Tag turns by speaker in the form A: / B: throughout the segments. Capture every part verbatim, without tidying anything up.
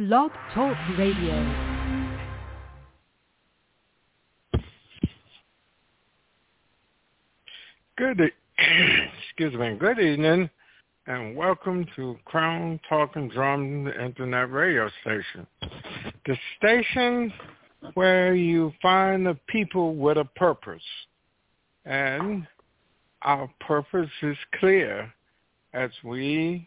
A: Blog Talk Radio.
B: Good, e- excuse me. Good evening, and welcome to Crown Talk and Drum Internet Radio Station, the station where you find the people with a purpose, and our purpose is clear as we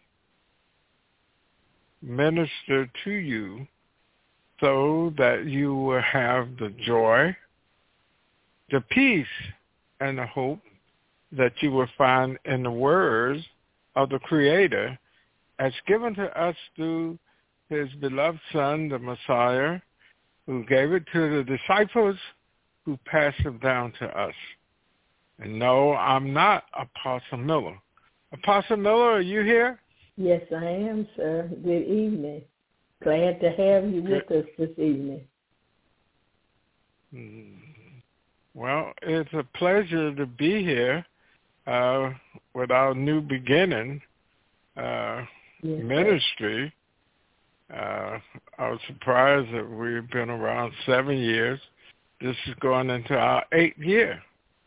B: minister to you, so that you will have the joy, the peace, and the hope that you will find in the words of the Creator as given to us through his beloved Son, the Messiah, who gave it to the disciples who passed it down to us. And no, I'm not Apostle Miller. Apostle Miller, are you here?
C: Yes, I am, sir. Good evening. Glad to have you with us this evening.
B: Well, it's a pleasure to be here uh, with our new beginning uh,
C: yes,
B: ministry. Uh, I was surprised that we've been around seven years. This is going into our eighth year.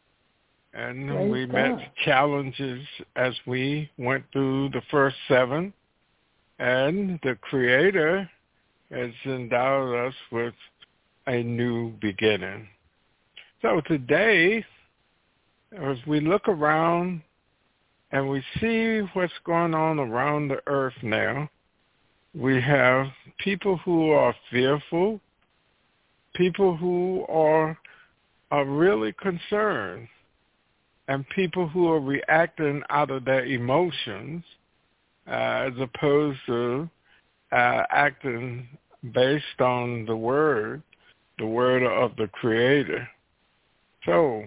B: And
C: Praise
B: we
C: God.
B: met challenges as we went through the first seven. And the Creator has endowed us with a new beginning. So today, as we look around and we see what's going on around the earth now, we have people who are fearful, people who are, are really concerned, and people who are reacting out of their emotions uh, as opposed to uh, acting based on the word, the word of the Creator. So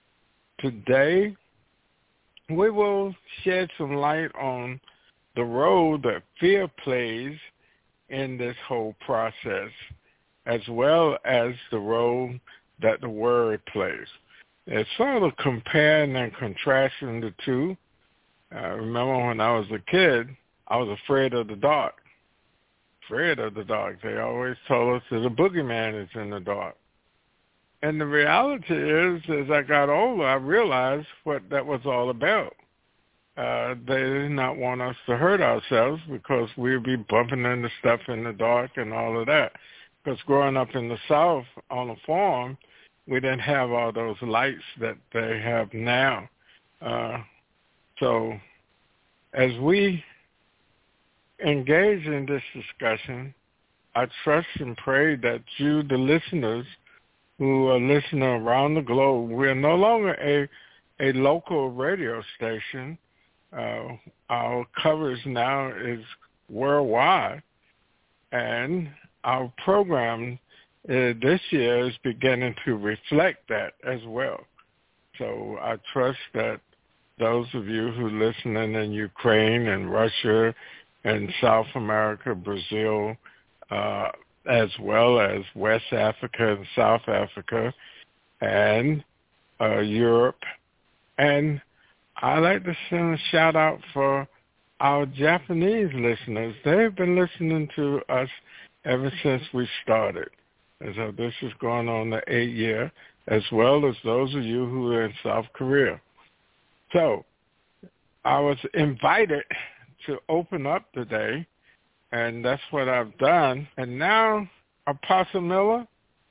B: today we will shed some light on the role that fear plays in this whole process, as well as the role that the word plays. It's sort of comparing and contrasting the two. I remember when I was a kid, I was afraid of the dark. Afraid of the dark. They always told us that the boogeyman is in the dark. And the reality is, as I got older, I realized what that was all about. Uh, they did not want us to hurt ourselves because we'd be bumping into stuff in the dark and all of that. Because growing up in the South on a farm, we didn't have all those lights that they have now. Uh, so as we engage in this discussion, I trust and pray that you, the listeners, who are listening around the globe, we're no longer a, a local radio station. Uh, our coverage now is worldwide, and our program uh, this year is beginning to reflect that as well. So I trust that those of you who are listening in Ukraine and Russia and South America, Brazil, uh, as well as West Africa and South Africa and uh, Europe. And I'd like to send a shout out for our Japanese listeners. They've been listening to us ever since we started. And so this is going on the eighth year, as well as those of you who are in South Korea. So I was invited to open up today, and that's what I've done. And now, Apostle Miller?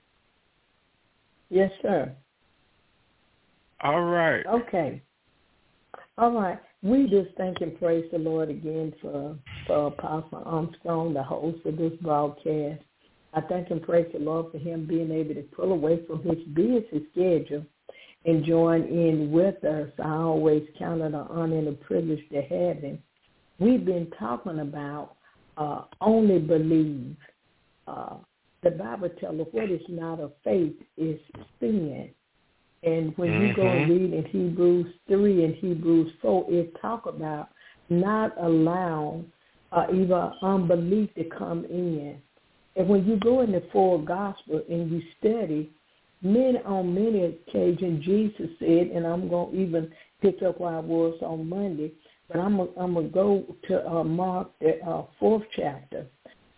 C: Yes, sir.
B: All right.
C: Okay. All right. We just thank and praise the Lord again for, for Apostle Armstrong, the host of this broadcast. I thank and praise the Lord for him being able to pull away from his busy schedule and join in with us. I always count it an honor and a privilege to have him. We've been talking about uh, only believe. Uh, the Bible tells us what is not of faith is sin. And when mm-hmm. you go and read in Hebrews three and Hebrews four, it talk about not allowing uh, even unbelief to come in. And when you go in the full gospel and you study, many on many occasions Jesus said, and I'm going to even pick up where I was on Monday, but I'm going I'm to go to uh, Mark, the uh, fourth chapter.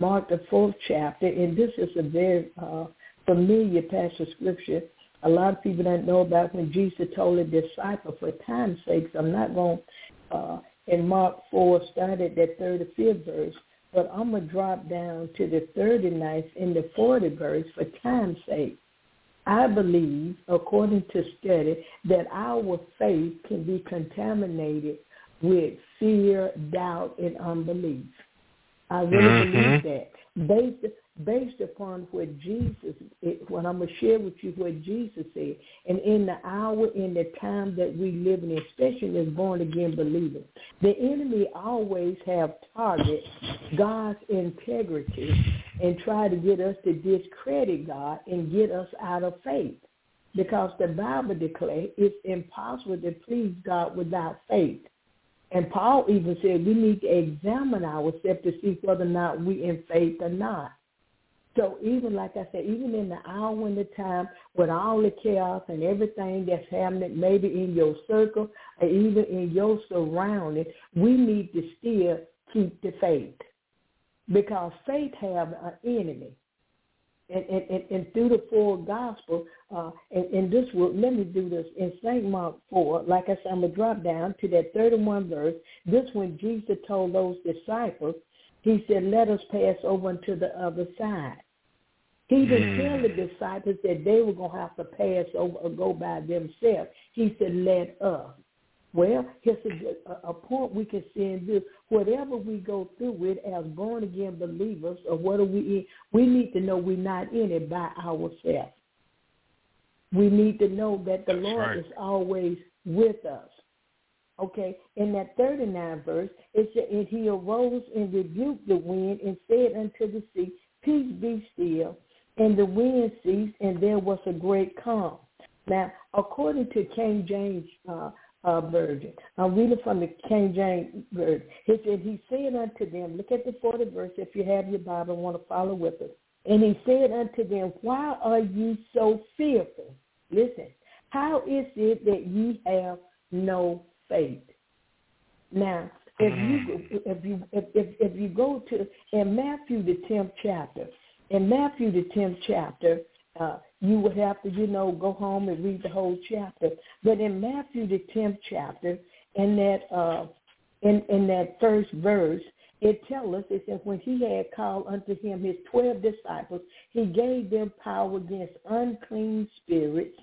C: Mark, the fourth chapter, and this is a very uh, familiar passage of Scripture. A lot of people don't know about when Jesus told the disciples, for time's sake, I'm not going to, uh, in Mark four, start at that thirty-fifth verse, but I'm going to drop down to the thirty-ninth and the fortieth verse for time's sake. I believe, according to study, that our faith can be contaminated with fear, doubt, and unbelief. I really mm-hmm. believe that. Based, based upon what Jesus, it, what I'm going to share with you what Jesus said, and in the hour, in the time that we live in, especially as born-again believers, the enemy always have target God's integrity and try to get us to discredit God and get us out of faith. Because the Bible declares it's impossible to please God without faith. And Paul even said we need to examine ourselves to see whether or not we in faith or not. So even like I said, even in the hour and the time with all the chaos and everything that's happening, maybe in your circle or even in your surroundings, we need to still keep the faith. Because faith have an enemy. And, and, and, and through the full gospel, uh, and, and this will, let me do this. In Saint Mark four, like I said, I'm going to drop down to that thirty-first verse. This when Jesus told those disciples, he said, let us pass over unto the other side. He didn't mm. tell the disciples that they were going to have to pass over or go by themselves. He said, let us. Well, here's a, a point we can see in this. Whatever we go through with as born-again believers or what are we in, we need to know we're not in it by ourselves. We need to know that the
B: That's
C: Lord
B: right.
C: is always with us. Okay, in that thirty-ninth verse, it said, and he arose and rebuked the wind and said unto the sea, peace be still. And the wind ceased, and there was a great calm. Now, according to King James uh, uh, Version, I'm reading from the King James Version. He said, he said unto them, look at the fortieth verse if you have your Bible and want to follow with us. And he said unto them, why are ye so fearful? Listen, how is it that ye have no faith? Now, if you if you if, if, if you go to in Matthew the tenth chapter, in Matthew the tenth chapter, uh, you would have to, you know, go home and read the whole chapter. But in Matthew the tenth chapter, in that uh, in in that first verse, it tells us, it says, when he had called unto him his twelve disciples, he gave them power against unclean spirits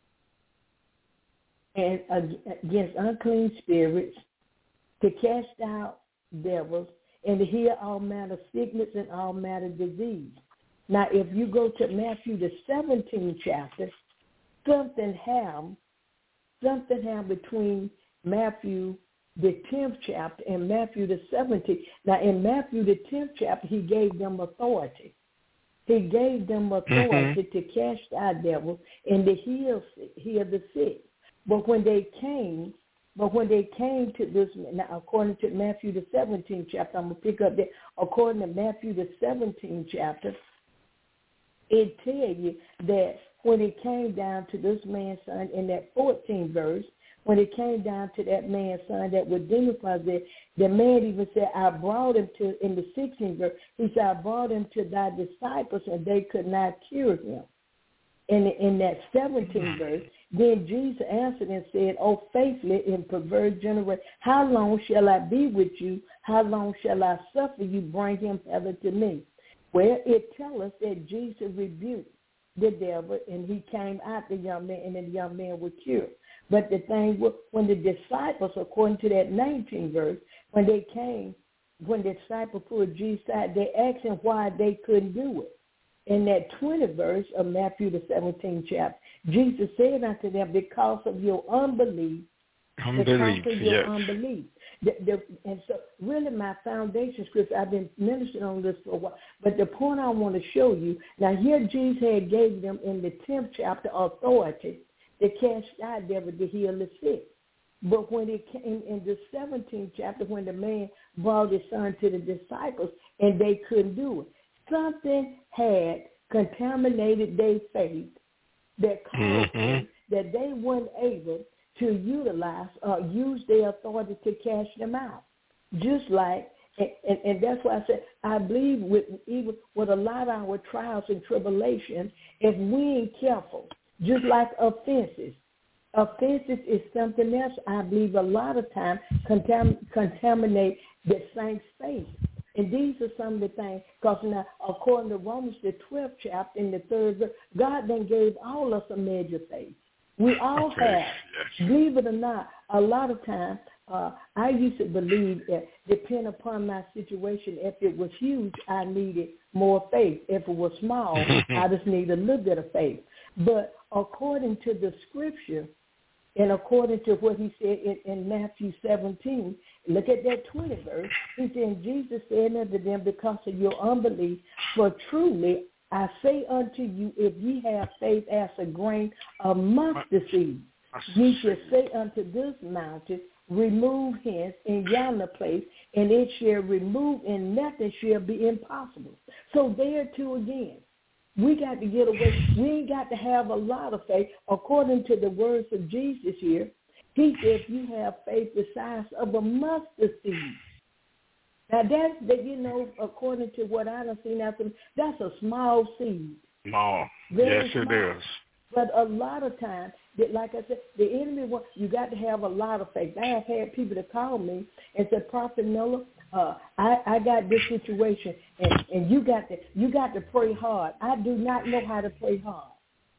C: and uh, against unclean spirits to cast out devils and to heal all manner of sickness and all manner of disease. Now, if you go to Matthew the seventeenth chapter, something happened, something happened between Matthew the tenth chapter and Matthew the seventeenth. Now, in Matthew the tenth chapter, he gave them authority. He gave them authority mm-hmm. to cast out devils and to heal, heal the sick. But when they came, but when they came to this, now according to Matthew the seventeenth chapter, I'm going to pick up that, according to Matthew the seventeenth chapter, it tells you that when it came down to this man's son in that fourteenth verse, when it came down to that man's son that was demon possessed, the man even said, I brought him to, in the sixteenth verse, he said, I brought him to thy disciples and they could not cure him. In, in that seventeenth verse, then Jesus answered and said, O faithless and perverse generation, how long shall I be with you? How long shall I suffer you? Bring him hither to me. Well, it tells us that Jesus rebuked the devil and he came out the young man and the young man was cured. But the thing was, when the disciples, according to that nineteenth verse, when they came, when the disciples pulled Jesus out, they asked him why they couldn't do it. In that twentieth verse of Matthew the seventeenth chapter, Jesus said unto them, because of your unbelief,
B: unbelief
C: because of your
B: yes.
C: unbelief. The, the, and so really my foundation scripture, I've been ministering on this for a while, but the point I want to show you, now here Jesus had gave them in the tenth chapter authority to cast out devils to heal the sick. But when it came in the seventeenth chapter, when the man brought his son to the disciples and they couldn't do it, something had contaminated their faith that caused
B: mm-hmm.
C: them that they weren't able to utilize or use their authority to cast them out. Just like And, and, and that's why I said I believe with even with a lot of our trials and tribulations, if we ain't careful, just like offenses, offenses is something else. I believe a lot of times contam- contaminate the saints' faith. And these are some of the things, because now, according to Romans, the twelfth chapter, in the third verse, God then gave all us a measure of faith. We all
B: okay.
C: have.
B: Yes.
C: Believe it or not, a lot of times, uh, I used to believe that, depending upon my situation, if it was huge, I needed more faith. If it was small, I just needed a little bit of faith. But according to the scripture, and according to what he said in, in Matthew seventeen, look at that twentieth verse. He said, Jesus said unto them, because of your unbelief, for truly I say unto you, if ye have faith as a grain of mustard seed, ye shall say unto this mountain, remove hence in yonder place, and it shall remove, and nothing shall be impossible. So there too again, we got to get away. We ain't got to have a lot of faith. According to the words of Jesus here, he said, if you have faith the size of a mustard seed. Now, that's, that, you know, according to what I done seen, that's a, that's a small seed.
B: Small.
C: Very
B: yes,
C: small.
B: it is.
C: But a lot of times, that, like I said, the enemy wants, you got to have a lot of faith. I have had people that call me and said, Prophet Miller, uh, I, I got this situation, and, and you got to you got to pray hard. I do not know how to pray hard.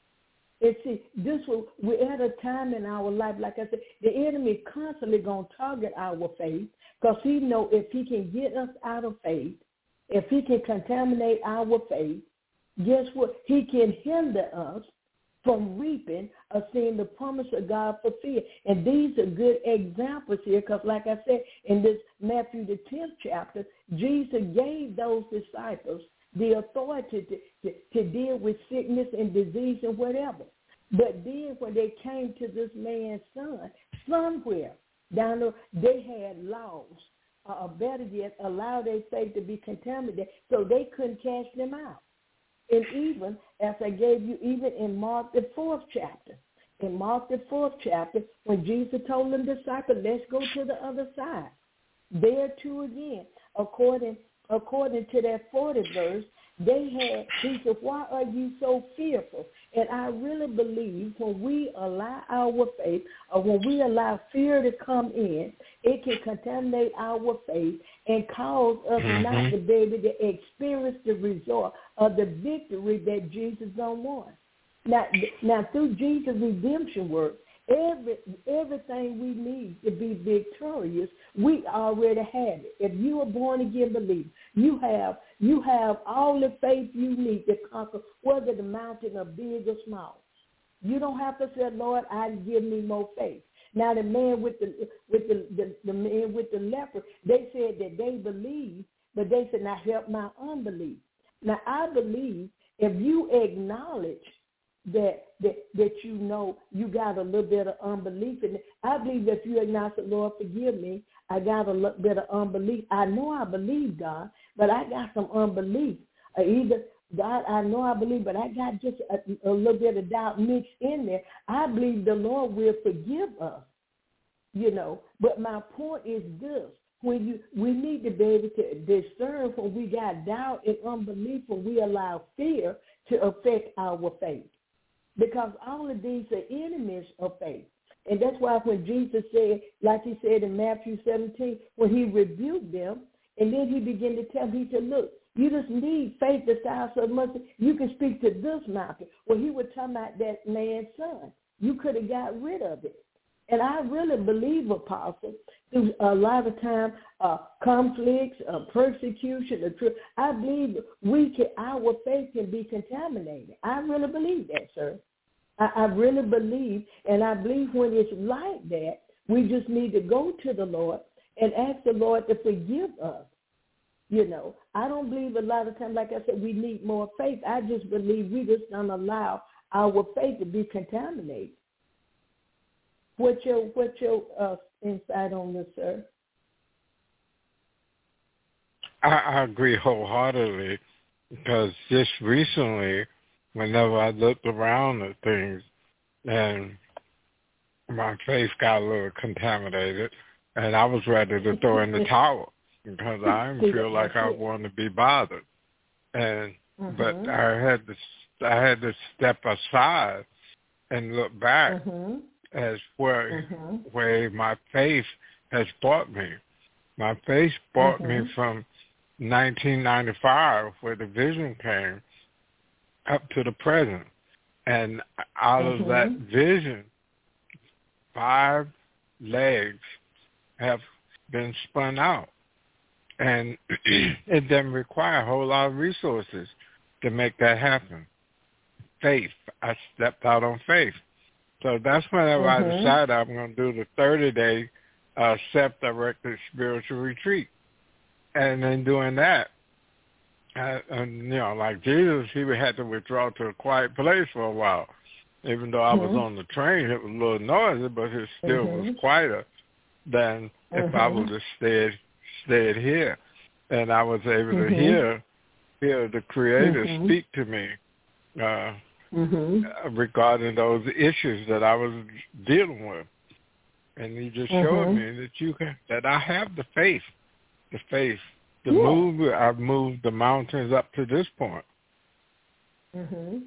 C: And see, this will, we're at a time in our life, like I said, the enemy constantly going to target our faith, because he know if he can get us out of faith, if he can contaminate our faith, guess what? He can hinder us from reaping or seeing the promise of God fulfilled. And these are good examples here, because like I said, in this Matthew the tenth chapter, Jesus gave those disciples the authority to, to, to deal with sickness and disease and whatever. But then when they came to this man's son, somewhere down there, they had laws, uh, or better yet, allow their faith to be contaminated, so they couldn't cast them out. And even, as I gave you, even in Mark the fourth chapter, in Mark the fourth chapter, when Jesus told them disciples, let's go to the other side. There too again, according according to that fortieth verse, they had, he said, why are you so fearful? And I really believe when we allow our faith, or when we allow fear to come in, it can contaminate our faith and cause us mm-hmm. not to be able to experience the result of the victory that Jesus done won. Now, now through Jesus' redemption work, every everything we need to be victorious, we already have it. If you are born again believer, you have you have all the faith you need to conquer whether the mountain are big or small. You don't have to say, Lord, I give me more faith. Now the man with the with the, the, the man with the leper, they said that they believe, but they said, now help my unbelief. Now I believe if you acknowledge that that that you know you got a little bit of unbelief in it. I believe that if you acknowledge the Lord, forgive me, I got a little bit of unbelief. I know I believe God, but I got some unbelief. Uh, either God, I know I believe, but I got just a, a little bit of doubt mixed in there. I believe the Lord will forgive us, you know. But my point is this. When you, we need to be able to discern when we got doubt and unbelief, when we allow fear to affect our faith. Because all of these are enemies of faith. And that's why when Jesus said, like he said in Matthew seventeen, when he rebuked them, and then he began to tell them, he said, look, you just need faith the size of mustard. You can speak to this mountain. Well, he was talking about that man's son. You could have got rid of it. And I really believe, Apostle, through a lot of time, uh, conflicts, uh, persecution, uh, tri- I believe we can, our faith can be contaminated. I really believe that, sir. I, I really believe, and I believe when it's like that, we just need to go to the Lord and ask the Lord to forgive us. You know, I don't believe a lot of times, like I said, we need more faith. I just believe we just don't allow our faith to be contaminated. What's your what's your uh, insight on this, sir?
B: I, I agree wholeheartedly, because just recently, whenever I looked around at things, and my faith got a little contaminated, and I was ready to throw in the towel. because I didn't feel like I wanted to be bothered. And
C: mm-hmm.
B: but I had to I had to step aside and look back
C: mm-hmm.
B: as where
C: mm-hmm.
B: where my faith has brought me. My faith brought
C: mm-hmm.
B: me from nineteen ninety-five, where the vision came, up to the present. And out
C: mm-hmm.
B: of that vision, five legs have been spun out. And it doesn't require a whole lot of resources to make that happen. Faith. I stepped out on faith. So that's whenever
C: mm-hmm.
B: I decided I'm going to do the thirty-day uh, self-directed spiritual retreat. And in doing that, I, and, you know, like Jesus, he had to withdraw to a quiet place for a while. Even though I
C: mm-hmm.
B: was on the train, it was a little noisy, but it still
C: mm-hmm.
B: was quieter than if
C: mm-hmm.
B: I would have stayed stayed here. And I was able
C: mm-hmm.
B: to hear hear the Creator
C: mm-hmm.
B: speak to me uh,
C: mm-hmm.
B: regarding those issues that I was dealing with. And he just
C: mm-hmm.
B: showed me that you can, that I have the faith, the faith to
C: yeah.
B: move. I've moved the mountains up to this point.
C: Mm-hmm.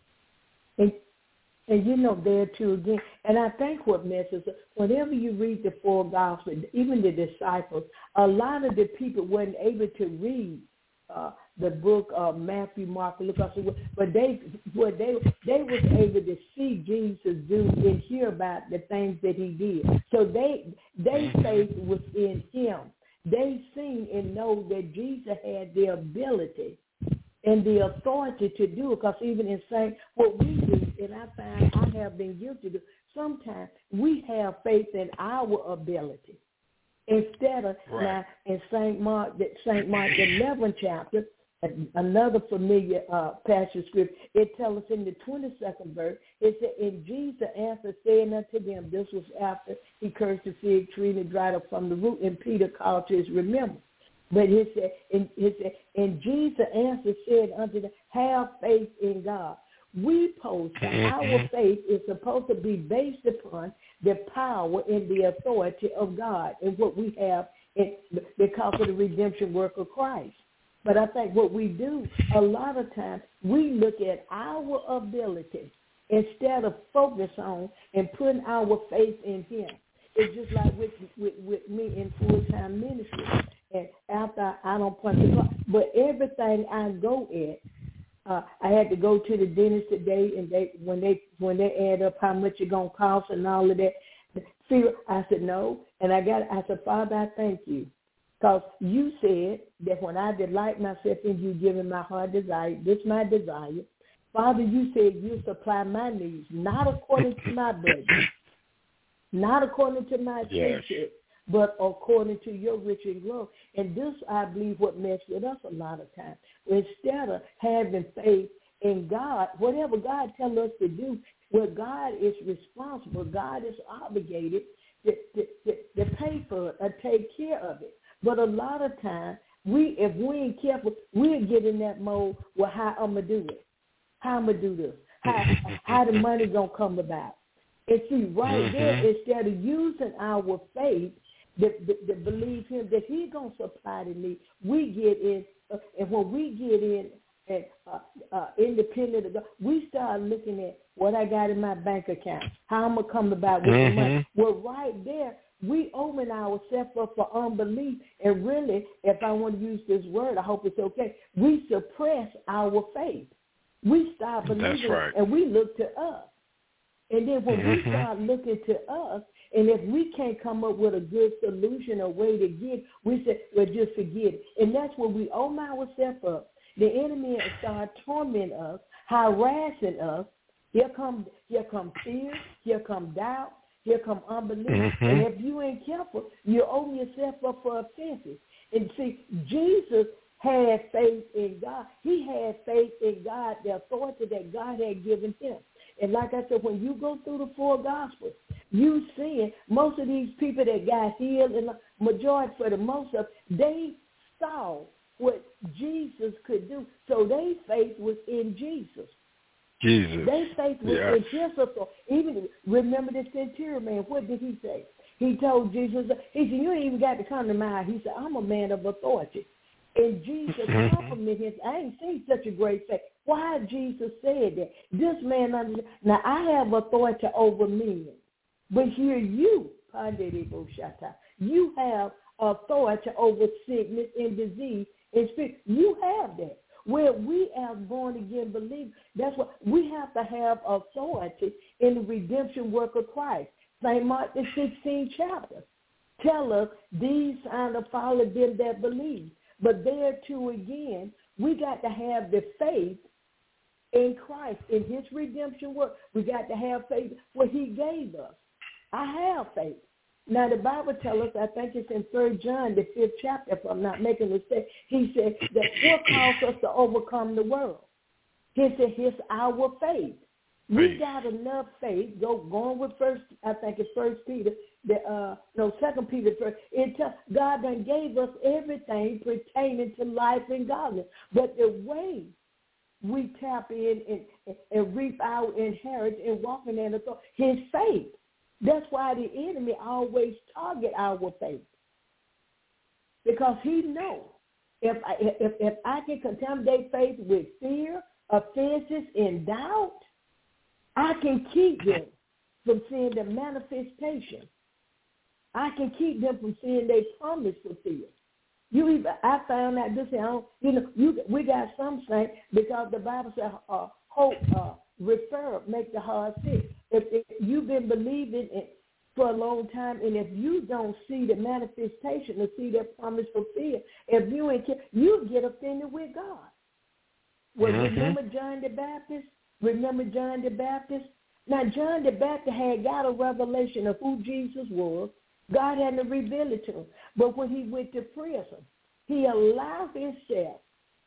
C: And, and you know, there too again, and I think what messes up, whenever you read the four Gospels, even the disciples, a lot of the people weren't able to read uh, the book of Matthew, Mark, Luke, but they, what they, they was able to see Jesus do and hear about the things that he did. So they, their faith was in him. They seen and know that Jesus had the ability and the authority to do it, because even in saying what we do, and I find I have been guilty of, sometimes we have faith in our ability. Instead of,
B: right.
C: now in Saint Mark, that Saint Mark eleventh chapter, another familiar uh, passage script, it tells us in the twenty-second verse, it said, and Jesus answered, saying unto them, this was after he cursed the fig tree and it dried up from the root, and Peter called to his remembrance. But he said, and, he said, and Jesus answered, said unto them, have faith in God. We post that our faith is supposed to be based upon the power and the authority of God and what we have in, because of the redemption work of Christ. But I think what we do, a lot of times, we look at our ability instead of focus on and putting our faith in him. It's just like with, with, with me in full-time ministry. And after I don't punch the clock, but everything I go at, uh, I had to go to the dentist today, and they when they when they add up how much it's gonna cost and all of that. See, I said no, and I got. I said, Father, I thank you, because you said that when I delight myself in you, giving my heart desire, this my desire. Father, you said you supply my needs, not according to my budget, not according to my
B: yes.
C: paycheck, but according to your rich and glory. And this, I believe, what messes with us a lot of times. Instead of having faith in God, whatever God tells us to do, where God is responsible, God is obligated to, to, to, to pay for it or take care of it. But a lot of times, we, if we ain't careful, we'll get in that mode, well, how I'm going to do it? How I'm going to do this? How, how the money going to come about? And see, right mm-hmm. there, instead of using our faith, That, that, that believe him that he's going to supply the need, we get in, uh, and when we get in and uh, uh, independent of God, we start looking at what I got in my bank account, how I'm going to come about with
B: mm-hmm.
C: the money. Well, right there, we open ourselves up for unbelief, and really, if I want to use this word, I hope it's okay, we suppress our faith. We start believing,
B: That's right.
C: and we look to us. And then when
B: mm-hmm.
C: we start looking to us, and if we can't come up with a good solution or way to get, we say, well, just forget it. And that's when we open ourselves up. The enemy start tormenting us, harassing us. Here come, here come fear, here come doubt, here come unbelief.
B: Mm-hmm.
C: And if you ain't careful, you open yourself up for offenses. And see, Jesus had faith in God. He had faith in God, the authority that God had given him. And like I said, when you go through the four Gospels, you see most of these people that got healed, and the majority for the most of, they saw what Jesus could do. So their faith was in Jesus.
B: Jesus.
C: Their faith was
B: yes.
C: in his authority. Even remember the centurion man, what did he say? He told Jesus, he said, you ain't even got to come to my house. He said, I'm a man of authority. And Jesus complimented him. I ain't seen such a great faith. Why Jesus said that? This man understood. Now, I have authority over men. But here you, you have authority over sickness and disease and spirit. You have that. Where we as born-again believers, that's what we have to have authority in the redemption work of Christ. Saint Mark, the sixteenth chapter, tell us these signs will follow them that believe. But there too again, we got to have the faith in Christ, in his redemption work. We got to have faith what he gave us. I have faith. Now, the Bible tells us, I think it's in Third John, the fifth chapter, if I'm not making a mistake, he said that what caused us to overcome the world? He said, it's our faith. We got enough faith. Go going with first, I think it's First Peter, the uh, no Second Peter. First, it tells God done gave us everything pertaining to life and godliness. But the way we tap in and, and, and reap our inheritance and walk in that authority, his faith. That's why the enemy always target our faith, because he knows if I, if if I can contaminate faith with fear, offenses, and doubt, I can keep them from seeing the manifestation. I can keep them from seeing their promise fulfilled. You even, I found out this, you know, you we got some saying because the Bible says uh, hope uh, refer make the heart sick. If, if you've been believing it for a long time, and if you don't see the manifestation or see that promise fulfilled, if you ain't, you get offended with God. Well, mm-hmm. Remember John the Baptist? Remember John the Baptist? Now, John the Baptist had got a revelation of who Jesus was. God hadn't revealed it to him. But when he went to prison, he allowed himself,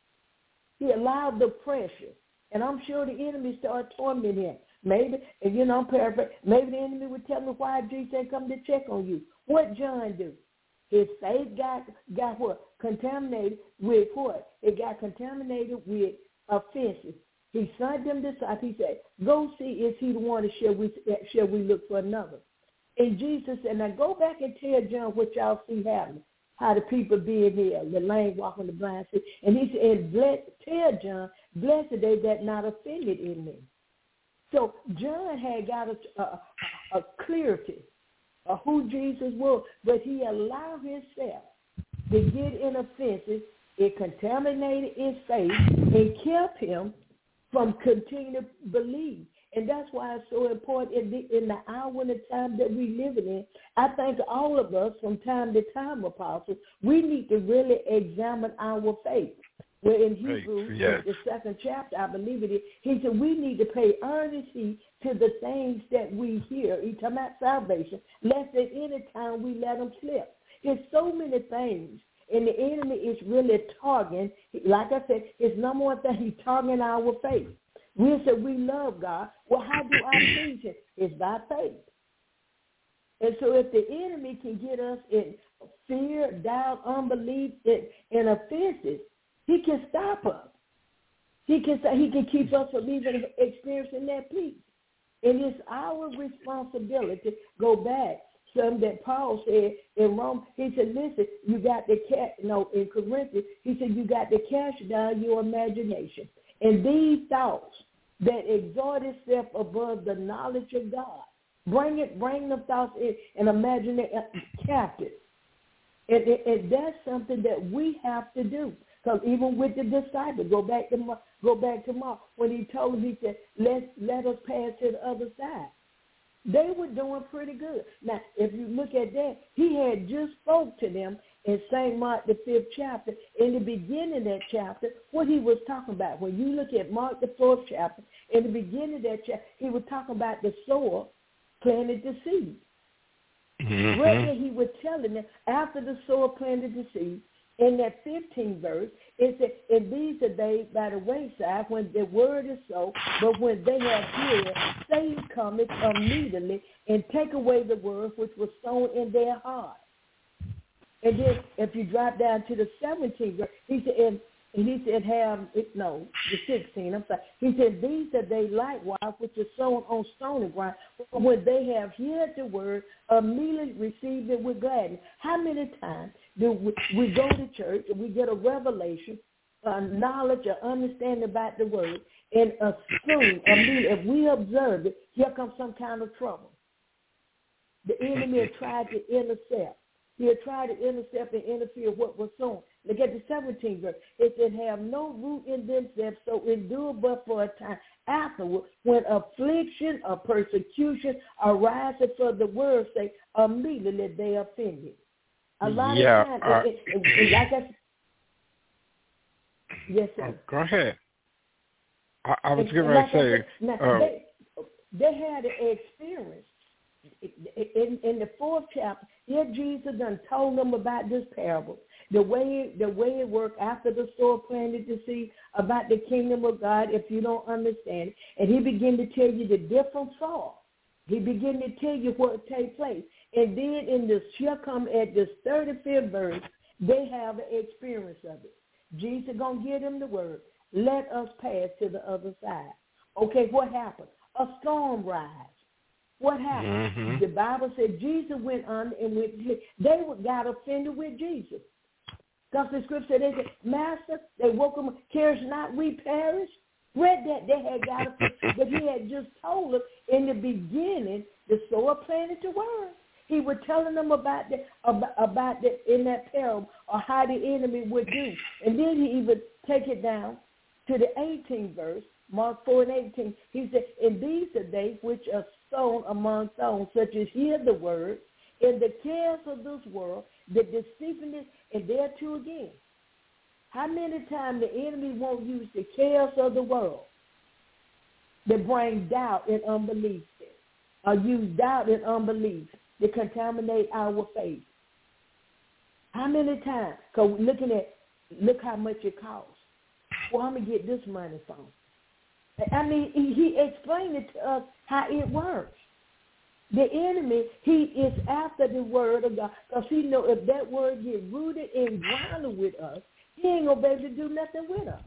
C: he allowed the pressure, and I'm sure the enemy started tormenting him. Maybe, and you know, I'm paraphrasing, maybe the enemy would tell me why Jesus ain't come to check on you. What John do? His faith got, got what? Contaminated with what? It got contaminated with offenses. He sent them disciples. He said, go see is he the one, or shall we, shall we look for another? And Jesus said, now go back and tell John what y'all see happening, how the people being here, the lame walking, the blind see. And he said, and bless, tell John, blessed are they that not offended in me. So John had got a, a, a clarity of who Jesus was, but he allowed himself to get in offenses. It contaminated his faith and kept him from continuing to believe. And that's why it's so important in the, in the hour and the time that we live in. I think all of us from time to time, apostles, we need to really examine our faith. Where in Hebrews, yes. the second chapter, I believe it is, he said we need to pay earnest heed to the things that we hear. He's talking about salvation, lest at any time we let them slip. There's so many things, and the enemy is really targeting, like I said, his number one thing, he's targeting our faith. We said we love God. Well, how do I please him? It's by faith. And so if the enemy can get us in fear, doubt, unbelief, and, and offenses, he can stop us. He can he can keep us from even experiencing that peace. And it's our responsibility. Go back. Something that Paul said in Rome. He said, listen, you got to cast, no, in Corinthians, he said, you got to cast down your imagination. And these thoughts that exalt itself above the knowledge of God, bring it, bring the thoughts in and imagine it captive. And, and, and that's something that we have to do. Because even with the disciples, go back to Mark, go back to Mark, when he told them, he said, let, let us pass to the other side. They were doing pretty good. Now, if you look at that, he had just spoke to them in Saint Mark, the fifth chapter. In the beginning of that chapter, what he was talking about. When you look at Mark, the fourth chapter, in the beginning of that chapter, he was talking about the sower planted the seed. Mm-hmm. Right there, he was telling them, after the sower planted the seed, in that fifteenth verse, it said, and these are they by the wayside when the word is so, but when they have heard, Satan cometh immediately and take away the word which was sown in their heart. And then if you drop down to the seventeenth verse, he said, and And he said, have, it, no, the sixteen, I'm sorry. He said, these are they likewise which are sown on stony ground. When they have heard the word, immediately receive it with gladness. How many times do we, we go to church and we get a revelation, a knowledge, or understanding about the word, and assume, immediately, if we observe it, here comes some kind of trouble. The enemy had tried to intercept. He had tried to intercept and interfere with what was sown. Look at the seventeenth verse. It said, have no root in themselves, so endure but for a time. Afterward, when affliction or persecution arises for the word's sake, immediately they are offended. A lot
B: yeah,
C: of times,
B: uh,
C: it, it, it, like I, yes, sir.
B: Oh, go ahead. I, I was
C: and,
B: going
C: like
B: to say,
C: said, now,
B: uh,
C: they, they had an experience. In, in the fourth chapter, here Jesus done told them about this parable, the way the way it worked after the sower planted the seed, about the kingdom of God. If you don't understand it, and he began to tell you the different soil. He began to tell you what take place, and then in this shall come at this thirty-fifth verse, they have an experience of it. Jesus gonna give them the word. Let us pass to the other side. Okay, what happened? A storm rise. What happened?
B: Mm-hmm.
C: The Bible said Jesus went on and went, they got offended with Jesus. Because the scripture said, they said, Master, they woke him, cares not we perish? Read that, they had got offended. But he had just told them in the beginning, the sower planted the word. He was telling them about the, about, about the, in that parable, or how the enemy would do. And then he even take it down to the eighteenth verse, Mark four and eighteen. He said, and these are they which are sown among thorns, such as hear the word, in the cares of this world, the deceitfulness, and thereto again. How many times the enemy won't use the cares of the world to bring doubt and unbelief, or use doubt and unbelief to contaminate our faith? How many times? Because looking at, look how much it costs. Well, I'm going to get this money from. I mean, he, he explained it to us how it works. The enemy, he is after the word of God, because he know if that word gets rooted and grounded with us, he ain't going to be able to do nothing with us.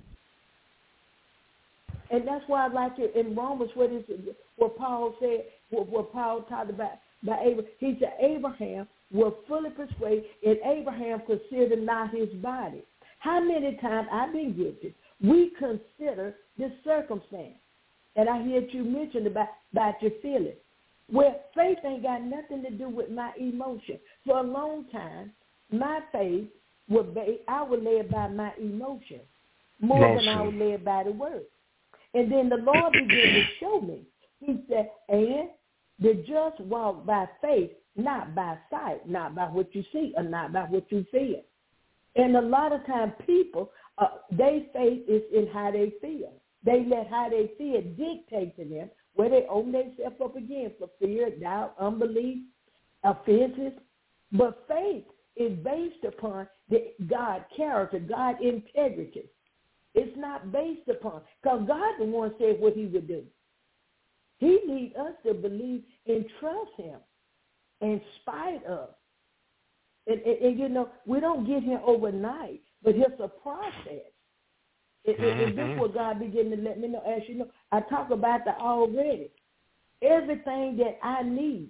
C: And that's why I like it in Romans, what is it, what Paul said, what, what Paul talked about, by Abraham. He said Abraham was fully persuaded, and Abraham considered not his body. How many times I've been guilty? We consider this circumstance. And I hear you mention about, about your feelings. Well, faith ain't got nothing to do with my emotion. For a long time, my faith, was ba- I was led by my emotion more
B: Emotion.
C: than I was led by the word. And then the Lord began to show me. He said, and the just walk by faith, not by sight, not by what you see or not by what you feel. And a lot of times people, uh, their faith is in how they feel. They let how they feel dictate to them where they open themselves up again for fear, doubt, unbelief, offenses. But faith is based upon the God character, God integrity. It's not based upon, because God the one said what he would do. He needs us to believe and trust him in spite of. And, and, and, you know, we don't get here overnight, but it's a process. And, mm-hmm. and this is what God began to let me know. As you know, I talk about that already. Everything that I need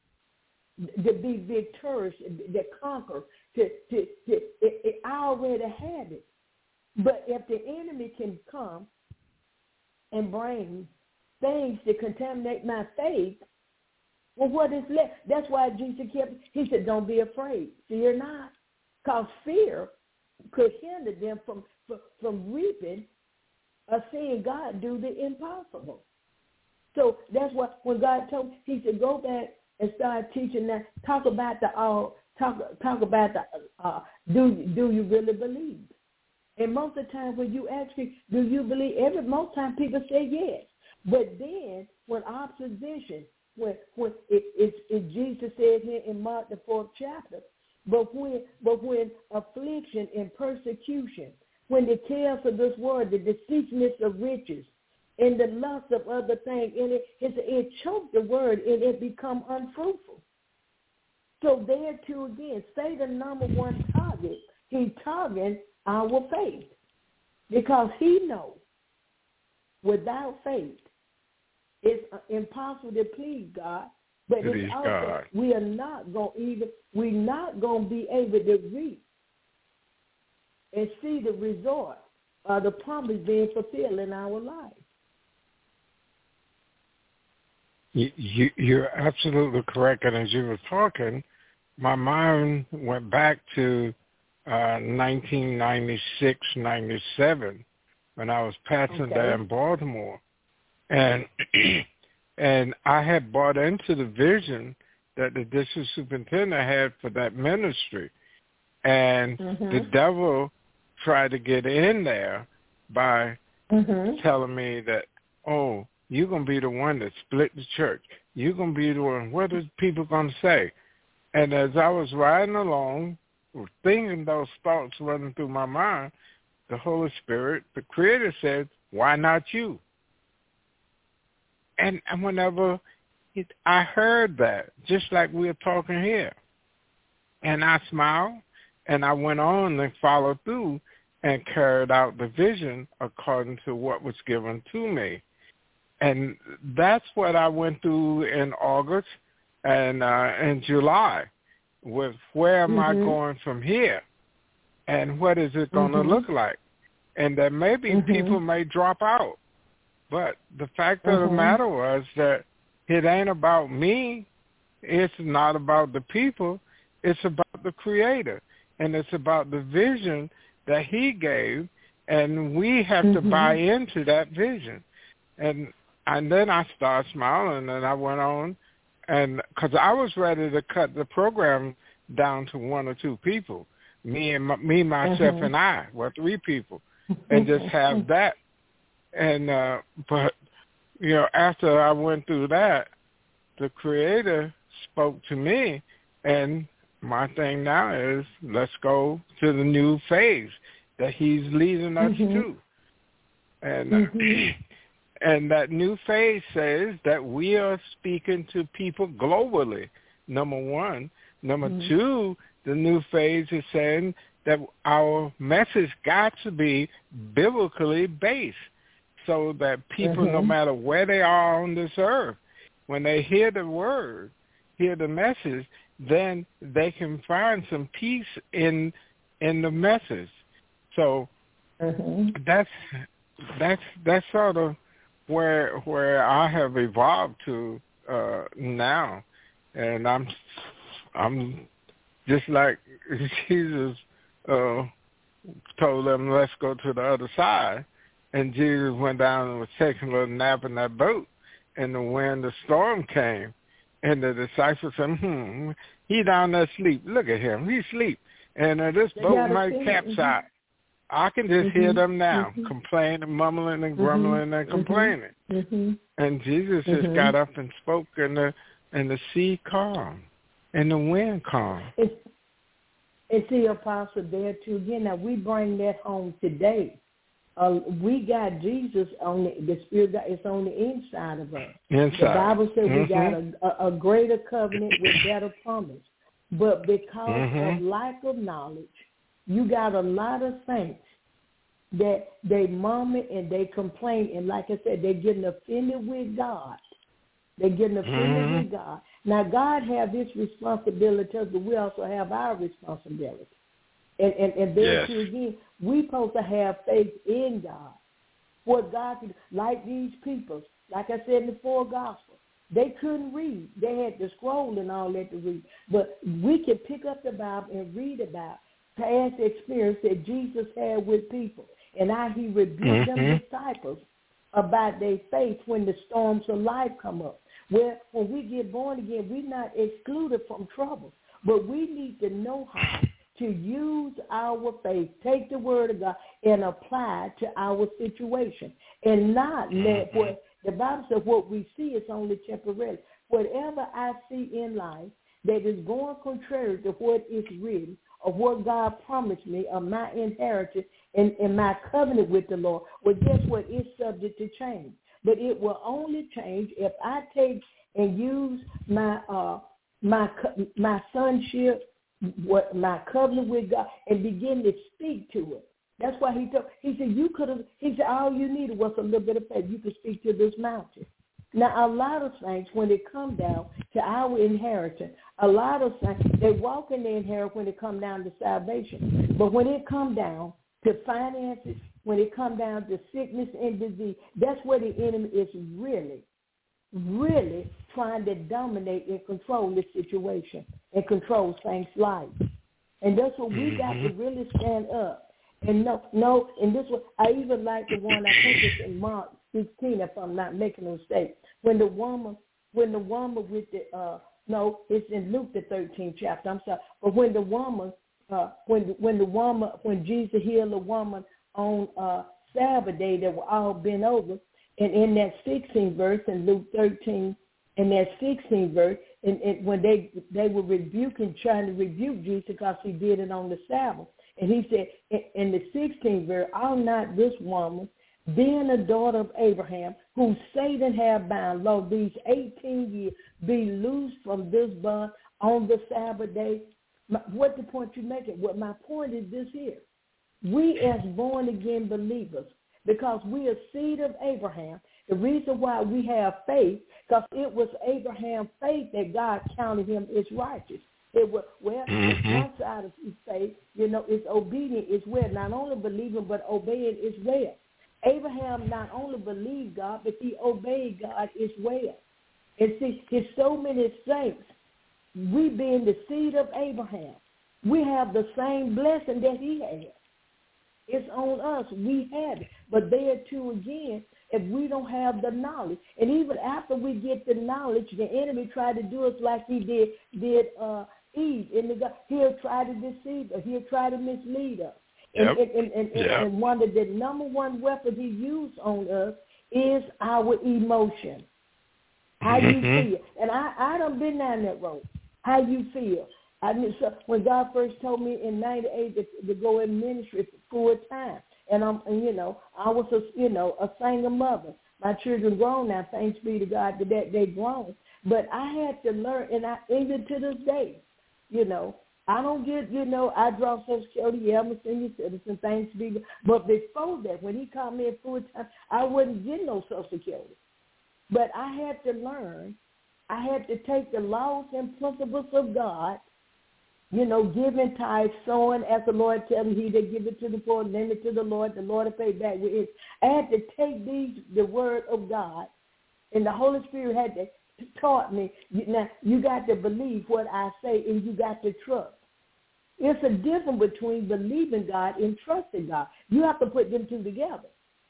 C: to be victorious, to conquer, to, to, to it, it, I already have it. But if the enemy can come and bring things to contaminate my faith, well, what is left? That's why Jesus kept, he said, don't be afraid. Fear not. Because fear could hinder them from, from, from reaping or seeing God do the impossible. So that's why when God told me, he said, go back and start teaching that, talk about the all, talk talk about the, uh, do, do you really believe? And most of the time when you ask me, do you believe, every most time people say yes. But then when opposition, when when it, it, it Jesus said here in Mark the fourth chapter, but when but when affliction and persecution, when the cares of this world, the deceitfulness of riches, and the lust of other things, and it it, it choked the word and it become unfruitful. So there too again, Satan number one target, he targets our faith. because he knows without faith it's impossible to please God. But
B: It
C: it's
B: is
C: also
B: God.
C: we are not going even we're not going to be able to reap and see the result of the promise being fulfilled in our life.
B: You, you, you're absolutely correct. And as you were talking, my mind went back to uh, nineteen ninety-six, ninety-seven when I was passing
C: Okay.
B: there in Baltimore. And and I had bought into the vision that the district superintendent had for that ministry. And
C: mm-hmm.
B: the devil tried to get in there by
C: mm-hmm.
B: telling me that, oh, you're going to be the one that split the church. You're going to be the one. What are people going to say? And as I was riding along, thinking those thoughts running through my mind, the Holy Spirit, the Creator, said, why not you? And, and whenever it, I heard that, just like we're talking here, and I smiled, and I went on and followed through and carried out the vision according to what was given to me. And that's what I went through in August and uh, in July with where am
C: mm-hmm.
B: I going from here and what is it going to
C: mm-hmm.
B: look like. And that maybe
C: mm-hmm.
B: people may drop out. But the fact
C: mm-hmm.
B: of the matter was that it ain't about me. It's not about the people. It's about the Creator. And it's about the vision that he gave. And we have
C: mm-hmm.
B: to buy into that vision. And And then I started smiling, and I went on, and because I was ready to cut the program down to one or two people, me and my, me, myself,
C: mm-hmm.
B: and I, were three people, and just have that. And uh, but you know, after I went through that, the Creator spoke to me, and my thing now is let's go to the new phase that He's leading us
C: mm-hmm.
B: to, and.
C: Mm-hmm.
B: And that new phase says that we are speaking to people globally, number one. Number mm-hmm. two, the new phase is saying that our message got to be biblically based so that people,
C: mm-hmm.
B: no matter where they are on this earth, when they hear the word, hear the message, then they can find some peace in in the message. So
C: mm-hmm.
B: that's that's that's sort of where where I have evolved to uh, now, and I'm I'm just like Jesus uh, told them, let's go to the other side, and Jesus went down and was taking a little nap in that boat, and when the storm came, and the disciples said, hmm, he down there asleep. Look at him, he's asleep, and uh, this boat might capsize. I can just
C: mm-hmm.
B: hear them now,
C: mm-hmm.
B: complaining, mumbling, and grumbling,
C: mm-hmm.
B: and complaining.
C: Mm-hmm.
B: And Jesus
C: mm-hmm.
B: just got up and spoke, and the and the sea calmed, and the wind calmed.
C: It's, and see, Apostle, there too again. Now we bring that home today. Uh, we got Jesus on the, the Spirit. Is on the inside of us.
B: Inside.
C: The Bible says
B: mm-hmm.
C: we got a, a, a greater covenant with better promise, but because
B: mm-hmm.
C: of lack of knowledge. You got a lot of saints that they murmur and they complain, and like I said, they're getting offended with God. They're getting offended
B: mm-hmm.
C: with God. Now, God has this responsibility, but we also have our responsibility. And and, and there
B: yes.
C: too again, we're supposed to have faith in God. What God can, like these people, like I said in the four Gospels, they couldn't read. They had the scroll and all that to read. But we can pick up the Bible and read about past experience that Jesus had with people and how he rebuked
B: mm-hmm.
C: them disciples about their faith when the storms of life come up. Well, when we get born again, we're not excluded from trouble, but we need to know how to use our faith, take the word of God, and apply it to our situation, and not mm-hmm. let what the Bible says what we see is only temporary. Whatever I see in life that is going contrary to what is written, of what God promised me, of my inheritance and, and my covenant with the Lord, well, guess what? It's subject to change. But it will only change if I take and use my uh, my my sonship, what my covenant with God, and begin to speak to it. That's why he told, he said, you could have, he said, all you needed was a little bit of faith. You could speak to this mountain. Now, a lot of saints, when they come down to our inheritance, a lot of saints, they walk in the inheritance when they come down to salvation. But when it come down to finances, when it come down to sickness and disease, that's where the enemy is really, really trying to dominate and control the situation and control saints' lives. And that's what we got to really stand up. And no, no, and this one, I even like the one, I think it's in Mark sixteen, if I'm not making a mistake. When the woman, when the woman with the, uh, no, it's in Luke the thirteenth chapter, I'm sorry. But when the woman, uh, when when the woman, when Jesus healed a woman on uh, Sabbath day that were all bent over, and in that sixteenth verse, in Luke thirteen, in that sixteenth verse, and, and when they they were rebuking, trying to rebuke Jesus because he did it on the Sabbath. And he said, in, in the sixteenth verse, "Ought not this woman, being a daughter of Abraham, whom Satan had bound, lo, these eighteen years, be loosed from this bond on the Sabbath day?" My, what the point you making? What my point is this here. We as born-again believers, because we are seed of Abraham, the reason why we have faith, because it was Abraham's faith that God counted him as righteous. It was, well, mm-hmm. one side of his faith, you know, is obedient as well. Not only believing, but obeying as well. Abraham not only believed God, but he obeyed God as well. And see, there's so many saints, we being the seed of Abraham, we have the same blessing that he had. It's on us. We have it. But there too again, if we don't have the knowledge, and even after we get the knowledge, the enemy tried to do us like he did did uh, Eve. In the, he'll try to deceive us. He'll try to mislead us. Yep. And, and, and, yep. and one of the number one weapons he used on us is our emotion. How mm-hmm. you feel. And I, I done been down that road. How you feel. I knew, so when God first told me in ninety-eight to, to go in ministry full time, and I'm, and, you know, I was a, you know, a single mother. My children grown now, thanks be to God that they, they grown. But I had to learn, and I even to this day, you know, I don't get, you know, I draw Social Security, yeah, I'm a senior citizen, thanks be to God. But before that, when he called me in full time, I wasn't getting no Social Security. But I had to learn, I had to take the laws and principles of God, you know, giving tithes, sowing, as the Lord tells me, he that give it to the poor, lend it to the Lord, the Lord will pay back with it. I had to take these, the word of God, and the Holy Spirit had to taught me, now you got to believe what I say, and you got to trust. It's a difference between believing God and trusting God. You have to put them two together.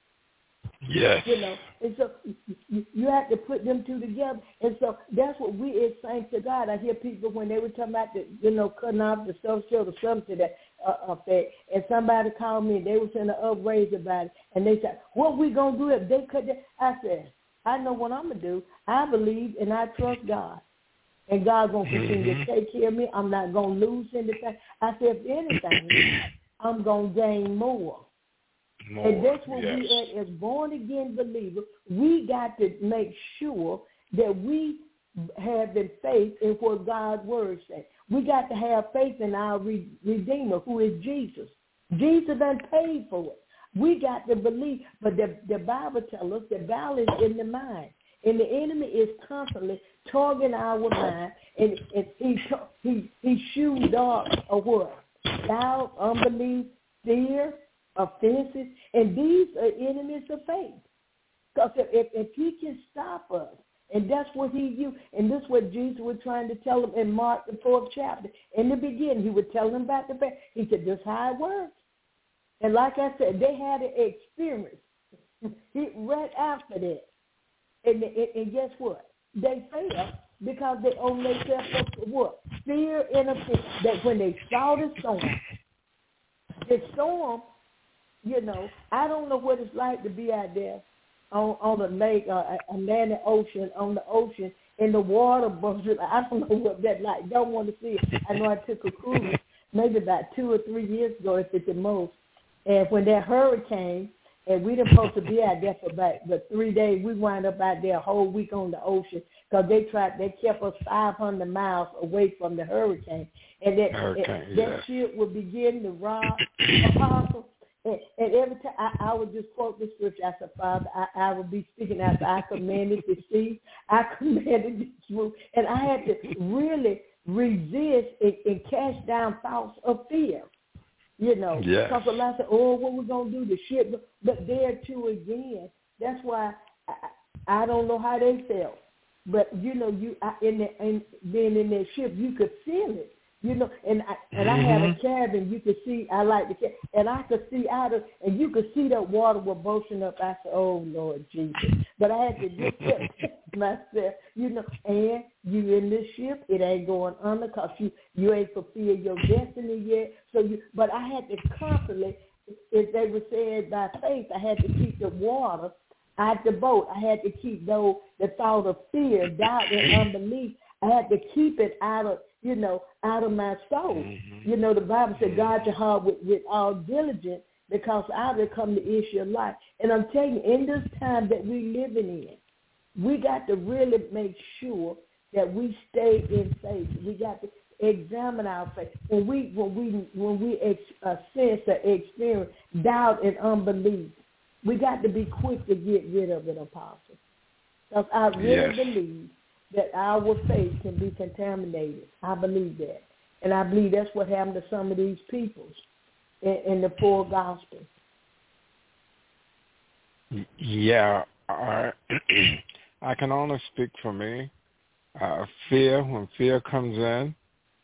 B: Yes.
C: You know, and so you have to put them two together. And so that's what we is saying to God. I hear people when they were talking about the, you know, cutting off the social or something that uh, effect, and somebody called me and they was in an upraise about it, and they said, what we going to do if they cut that? I said, I know what I'm going to do. I believe and I trust God. And God's going to continue mm-hmm. to take care of me. I'm not going to lose anything. I said, if anything, I'm going to gain more. More, and that's what yes. we, as born-again believers, we got to make sure that we have the faith in what God's word says. We got to have faith in our re- Redeemer, who is Jesus. Jesus done paid for it. We got to believe, but the, the Bible tells us the battle is in the mind. And the enemy is constantly targeting our mind, and, and he, he, he shoots darts of what? Doubt, unbelief, fear, offenses, and these are enemies of faith. Because if, if he can stop us, and that's what he used, and this is what Jesus was trying to tell them in Mark, the fourth chapter. In the beginning, he would tell them about the faith. He said, this is how it works. And like I said, they had an experience right after that. And, and, and guess what? They failed because they owned themselves up to what? Fear and offense. That when they saw the storm, the storm, you know, I don't know what it's like to be out there on, on a lake or a Atlantic Ocean, on the ocean, in the water buzzing. I don't know what that's like. Don't want to see it. I know I took a cruise maybe about two or three years ago, if it's the most. And when that hurricane, and we didn't supposed to be out there for about but three days, we wound up out there a whole week on the ocean because they tried, they kept us five hundred miles away from the hurricane. And that,
B: hurricane,
C: and
B: yeah.
C: that ship would begin to rock, Apostle. And, and every time I, I would just quote the scripture, I said, Father, I, I would be speaking after I commanded the sea, I commanded this room, and I had to really resist and, and cast down thoughts of fear. You know,
B: yes.
C: because a lot said, oh, what we going to do, the ship, but, but there too again, that's why I, I don't know how they felt. But, you know, you I, in the, in, being in that ship, you could feel it. You know, and I, and I had a cabin. You could see. I like the cabin, and I could see out of, and you could see that water was bursting up. I said, "Oh Lord Jesus!" But I had to just tell myself, you know, and you in this ship, it ain't going under, cause you you ain't fulfilled your destiny yet. So you, but I had to constantly, if they were said by faith, I had to keep the water out the boat. I had to keep those the thought of fear, doubt, and unbelief. I had to keep it out of, you know, out of my soul. Mm-hmm. You know, the Bible said, guard your heart with, with all diligence, because out of it come the issue of life. And I'm telling you, in this time that we're living in, we got to really make sure that we stay in faith. We got to examine our faith. When we when we when we ex, uh, sense or experience doubt and unbelief, we got to be quick to get rid of it, Apostle. Because I really yes. believe that our faith can be contaminated. I believe that. And I believe that's what happened to some of these peoples in, in the full gospel.
B: Yeah, I, I can only speak for me. Uh, fear, when fear comes in,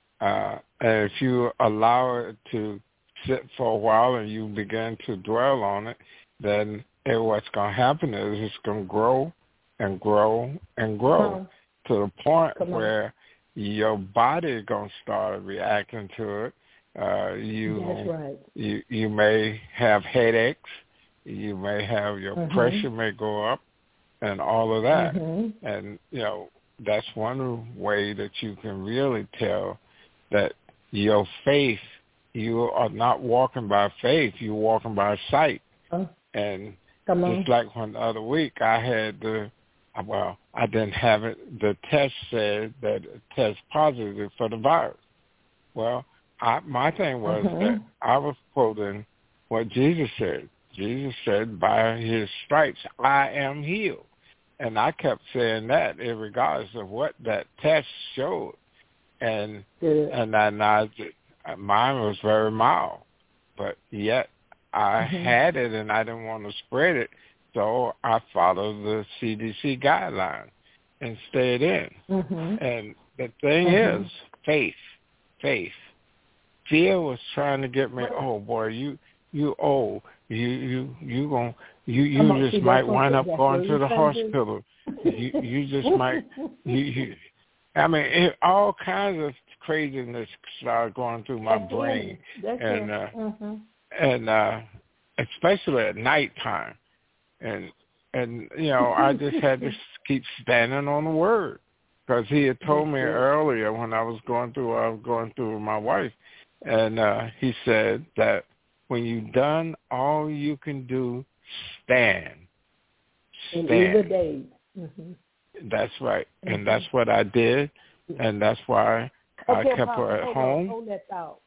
B: uh, and if you allow it to sit for a while and you begin to dwell on it, then it, what's going to happen is it's going to grow and grow and grow. Uh-huh. To the point where your body is going to start reacting to it. Uh, you,
C: That's right.
B: you you may have headaches. You may have your mm-hmm. pressure may go up, and all of that. Mm-hmm. And you know that's one way that you can really tell that your faith. You are not walking by faith. You're walking by sight. Uh, and just like one other week, I had the. Well, I didn't have it. The test said that it test positive for the virus. Well, I, my thing was uh-huh. that I was quoting what Jesus said. Jesus said, by his stripes, I am healed. And I kept saying that regardless of what that test showed. And yeah. and then I, mine was very mild. But yet I uh-huh. had it and I didn't want to spread it. So I followed the C D C guidelines and stayed in. Mm-hmm. And the thing mm-hmm. is, faith, faith. Fear was trying to get me. Oh boy, you you old. You you you gon' you you just might wind up going to the hospital. you you just might you you. I mean, it, all kinds of craziness started going through my That's brain, it. and uh, mm-hmm. and uh, especially at nighttime. And, and you know, I just had to keep standing on the word, because he had told me earlier when I was going through, I was going through with my wife, and uh, he said that when you've done all you can do, stand. Stand.
C: In either day. Mm-hmm.
B: That's right. Mm-hmm. And that's what I did, and that's why
C: okay,
B: I kept
C: Paul,
B: her at
C: hold
B: home.
C: On, hold that thought.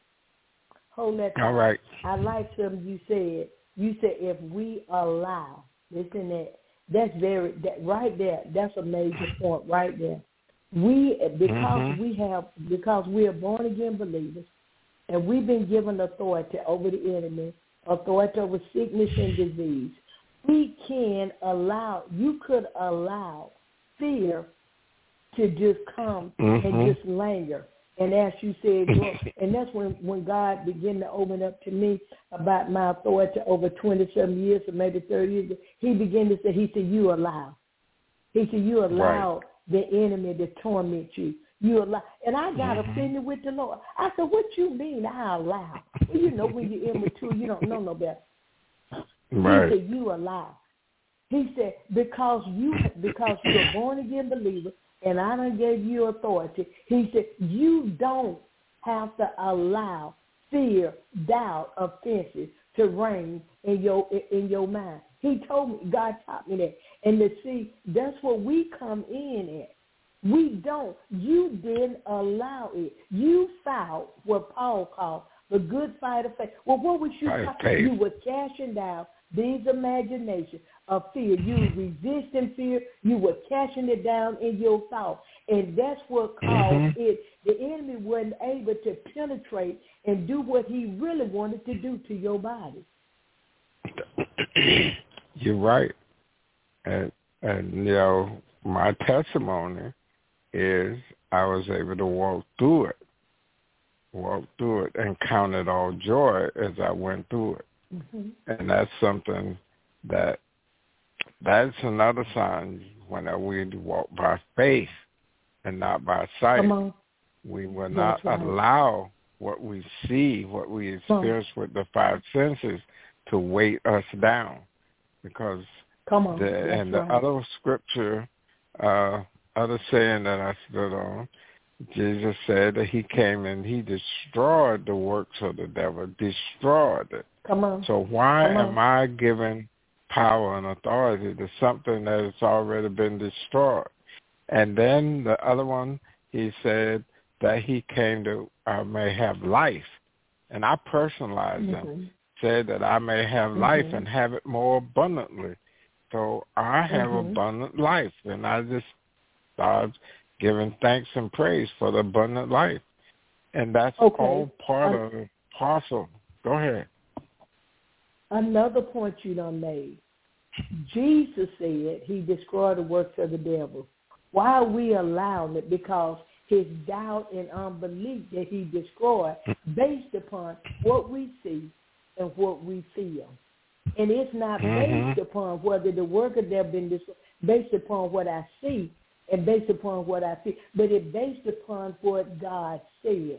C: Hold that thought.
B: All right.
C: I like something you said. You said if we allow. Listen, that that's very that right there. That's a major point right there. We because mm-hmm. we have because we are born again believers, and we've been given authority over the enemy, authority over sickness and disease. We can allow. You could allow fear to just come mm-hmm. and just linger. And as you said, well, and that's when, when God began to open up to me about my authority over twenty-seven years or maybe thirty years. He began to say, he said, you allow. He said, you allow right. the enemy to torment you. You allow. And I got mm-hmm. offended with the Lord. I said, what you mean I allow? Well, you know, when you're immature, you don't know no better. Right. He said, you allow. He said, because, you, because you're a born-again believer, and I done gave you authority. He said, you don't have to allow fear, doubt, offenses to reign in your in your mind. He told me, God taught me that. And to see, that's where we come in at. We don't. You didn't allow it. You found what Paul called the good fight of faith. Well, what was you fighting? You were casting down these imaginations of fear. You were resisting fear. You were casting it down in your thought. And that's what caused mm-hmm. it. The enemy wasn't able to penetrate and do what he really wanted to do to your body.
B: You're right. And, and, you know, my testimony is I was able to walk through it, walk through it and count it all joy as I went through it. Mm-hmm. And that's something that, that's another sign when we walk by faith and not by sight. We will not right. allow what we see, what we experience with the five senses to weight us down. Because
C: Come on.
B: the, and
C: right.
B: the other scripture, uh, other saying that I stood on, Jesus said that he came and he destroyed the works of the devil, destroyed it.
C: Come on.
B: So why
C: Come on.
B: am I giving power and authority to something that has already been destroyed? And then the other one, he said that he came to I may have life. And I personalized mm-hmm. him, said that I may have mm-hmm. life and have it more abundantly. So I have mm-hmm. abundant life. And I just started giving thanks and praise for the abundant life. And that's okay. all part uh, of the parcel. Go ahead.
C: Another point you done made. Jesus said he destroyed the works of the devil. Why are we allowing it? Because his doubt and unbelief that he destroyed based upon what we see and what we feel. And it's not mm-hmm. based upon whether the work of them been destroyed, based upon what I see and based upon what I feel, but it's based upon what God said.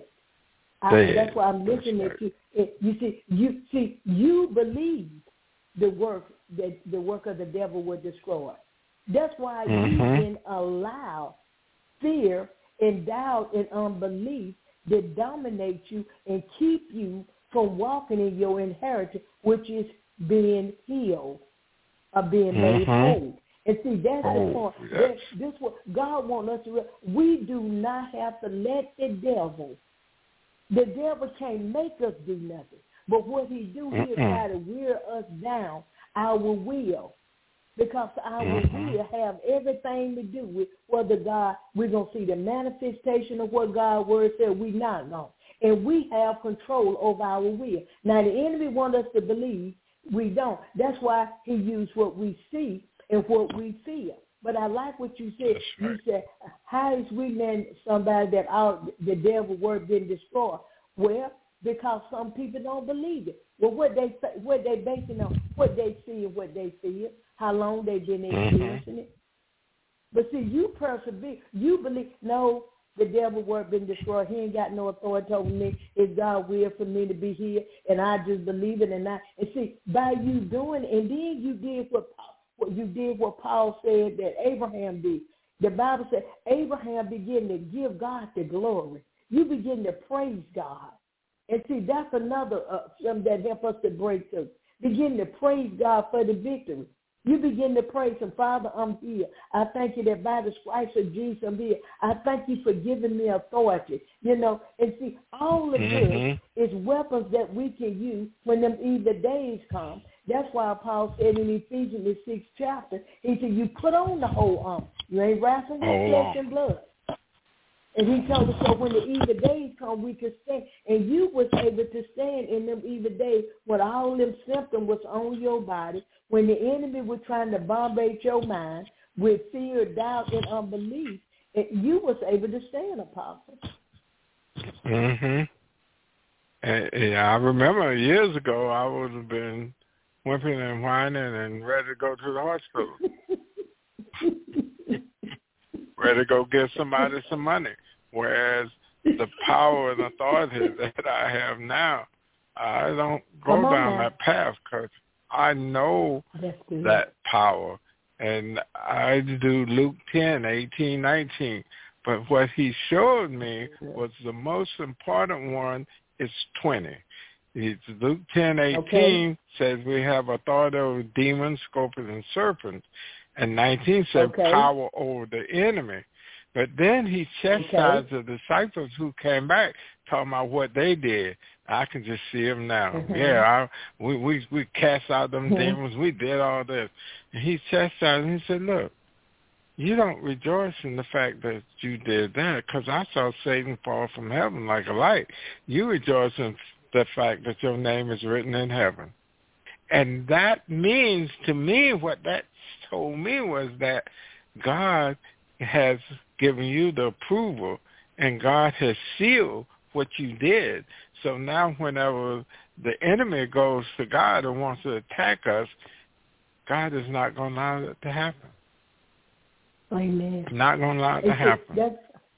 C: I, that's why I'm looking at you. It, you see, you see, you believe the work that the work of the devil would destroy. That's why mm-hmm. you can allow fear and doubt and unbelief that dominate you and keep you from walking in your inheritance, which is being healed or being made mm-hmm. whole. And see, that's oh, the point. Yes. This what God wants us to realize. We do not have to let the devil. The devil can't make us do nothing. But what he do, Mm-mm. he'll try to wear us down our will. Because our mm-hmm. will have everything to do with whether God, we're going to see the manifestation of what God's word said, we not going. And we have control over our will. Now, the enemy wants us to believe we don't. That's why he used what we see and what we feel. But I like what you said. Right. You said, how is we then somebody that our, the devil word didn't destroy? Well, because some people don't believe it. Well, what they what they basing on, what they see and what they feel, how long they've been experiencing mm-hmm. it. But see, you persevere. You believe, no, the devil word been destroyed. He ain't got no authority over me. It's God's will for me to be here, and I just believe it. And I and see, by you doing it, and then you did what What you did what Paul said that Abraham did. The Bible said Abraham began to give God the glory. You begin to praise God. And see, that's another uh, something that helps us to break through. Begin to praise God for the victory. You begin to praise him. Father, I'm here. I thank you that by the stripes of Jesus I'm here. I thank you for giving me authority. You know, and see, all of mm-hmm. this is weapons that we can use when them evil days come. That's why Paul said in Ephesians, the sixth chapter, he said, you put on the whole armor. You ain't wrestling with oh. flesh and blood. And he told us so when the evil days come, we could stand. And you was able to stand in them evil days when all them symptoms was on your body, when the enemy was trying to bombard your mind with fear, doubt, and unbelief. And you was able to stand, Apostle.
B: Mm-hmm. And, and I remember years ago I would have been whimpering and whining and ready to go to the hospital. Ready to go give somebody some money. Whereas the power and authority that I have now, I don't go down that path because I know that power. And I do Luke ten, eighteen, nineteen. But what he showed me was the most important one is twenty. It's Luke ten, eighteen okay. says we have authority over demons, scorpions, and serpents. And nineteen says okay. power over the enemy. But then he chastised
C: Okay.
B: the disciples who came back, talking about what they did. I can just see them now.
C: Mm-hmm.
B: Yeah, I, we, we we cast out them
C: mm-hmm.
B: demons. We did all this. And he chastised them. He said, look, you don't rejoice in the fact that you did that, because I saw Satan fall from heaven like a light. You rejoice in the fact that your name is written in heaven. And that means to me, what that told me was that God has given you the approval, and God has sealed what you did. So now whenever the enemy goes to God and wants to attack us, God is not going to allow it to happen.
C: Amen.
B: Not going to allow it to happen.
C: That's,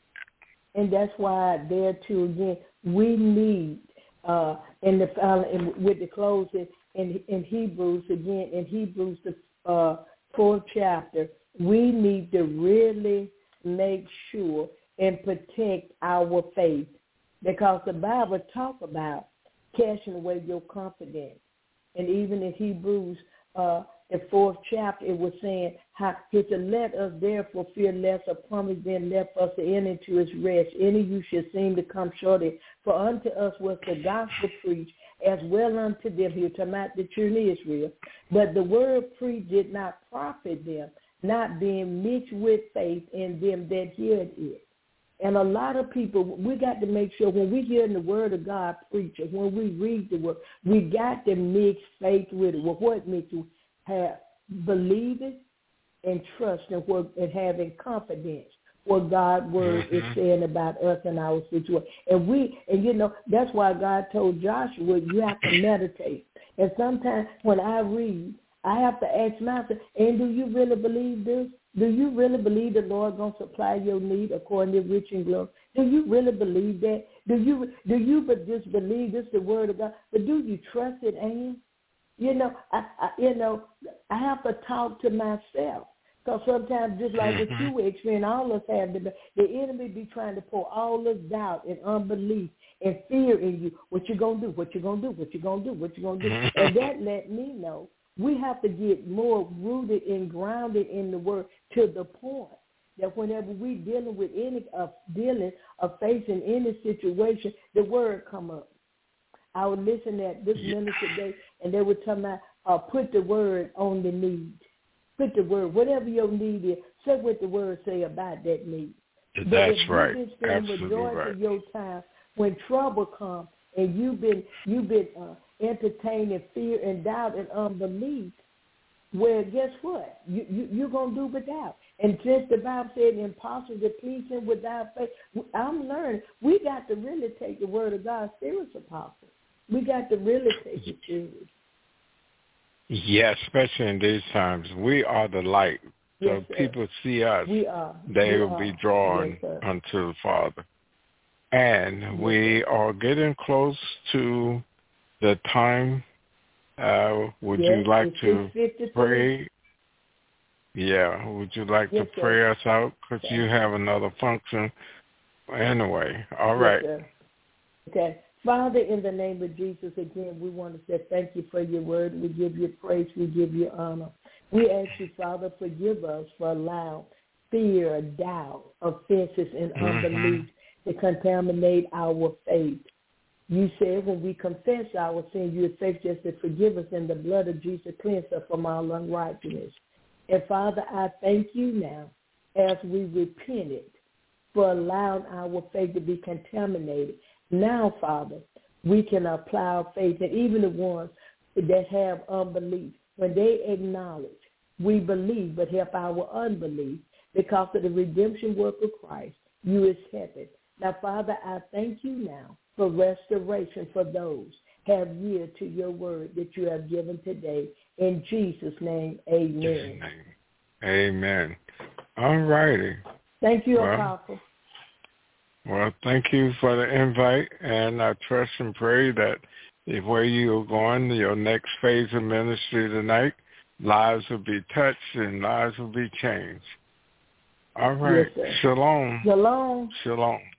C: and that's why there too again we need uh, in the in, with the closing in in Hebrews again in Hebrews the uh, fourth chapter, we need to really make sure and protect our faith, because the Bible talk about cashing away your confidence, and even in Hebrews uh, the fourth chapter, it was saying how he said, let us therefore fear less a promise than left us to enter into his rest. Any of you should seem to come shortly. For unto us was the gospel preached, as well unto them. He was talking about the children of Israel. But the word preached did not profit them, not being mixed with faith in them that heard it. And a lot of people, we got to make sure when we hear the word of God preached, when we read the word, we got to mix faith with it. Well, what makes you have believing and trust in what and having confidence what God's word
B: mm-hmm.
C: is saying about us and our situation. And we and you know, that's why God told Joshua, you have to meditate. And sometimes when I read, I have to ask myself, and do you really believe this? Do you really believe the Lord gonna supply your need according to rich and glory? Do you really believe that? Do you do you but just believe this the word of God? But do you trust it, Ann? You know, I, I you know, I have to talk to myself, because sometimes, just like what you were experiencing, all of us have the the enemy be trying to pour all this doubt and unbelief and fear in you. What you gonna do? What you gonna do? What you gonna do? What you gonna do? And that let me know we have to get more rooted and grounded in the word, to the point that whenever we dealing with any of uh, dealing or facing any situation, the word come up. I was listening at this
B: yeah.
C: minister today, and they were talking about uh, put the word on the need. Put the word, whatever your need is, say what the word say about that need.
B: That's
C: but if
B: right.
C: You've been spending
B: Absolutely
C: majority
B: right.
C: of your time when trouble comes, and you've been you've been uh, entertaining fear and doubt and unbelief. Well, guess what? You, you you're gonna do without. And since the Bible said impossible to please him without faith, I'm learning we got to really take the word of God serious, apostle. We got to really take it serious.
B: Yes, especially in these times. We are the light. So
C: Yes,
B: people see us,
C: we are.
B: they
C: we
B: will
C: are.
B: be drawn
C: yes,
B: unto the Father. And
C: yes,
B: we
C: sir.
B: are getting close to the time. Uh, would
C: yes,
B: you like to pray? Yeah, would you like
C: yes,
B: to pray
C: sir.
B: us out? Because
C: okay.
B: you have another function. Anyway, all
C: yes,
B: right.
C: Sir. Okay. Father, in the name of Jesus, again, we want to say thank you for your word. We give you praise. We give you honor. We ask you, Father, forgive us for allowing fear, doubt, offenses, and unbelief mm-hmm. to contaminate our faith. You said when we confess our sin, you are faithful to forgive us, and the blood of Jesus cleanse us from all unrighteousness. And, Father, I thank you now as we repented for allowing our faith to be contaminated. Now, Father, we can apply our faith, and even the ones that have unbelief, when they acknowledge, we believe, but help our unbelief because of the redemption work of Christ, you is heaven. Now, Father, I thank you now for restoration for those have yielded to your word that you have given today. In Jesus' name, amen.
B: Amen. All righty.
C: Thank you,
B: well,
C: Apostle.
B: Well, thank you for the invite, and I trust and pray that if where you're going, your next phase of ministry tonight, lives will be touched and lives will be changed. All right.
C: Yes, sir.
B: Shalom.
C: Shalom.
B: Shalom.